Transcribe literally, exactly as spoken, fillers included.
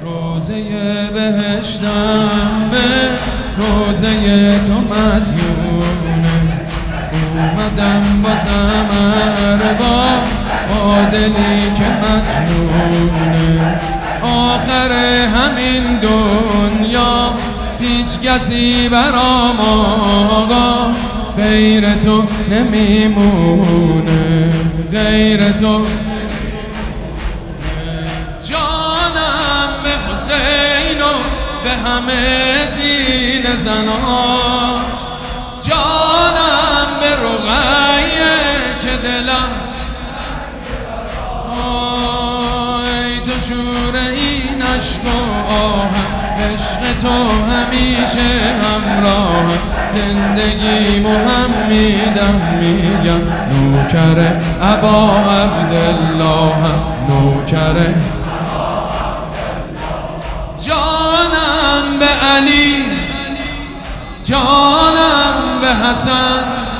روزه بهشتم به روزه تو مدیونه، اومدم بازم ارباب با دلی که مجنونه. آخر همین دنیا هیچ کسی برام آقا غیر تو نمیمونه، غیر تو. جانم به حسین و به همه سینه زناش، جانم به رقیه که دلم ای تو شور این عشق و آهم، عشق تو همیشه همراهم، زندگیمو هم میدم میگم نوکر ابا عبداللهم، نوکر. جانم به علی، جانم به حسن،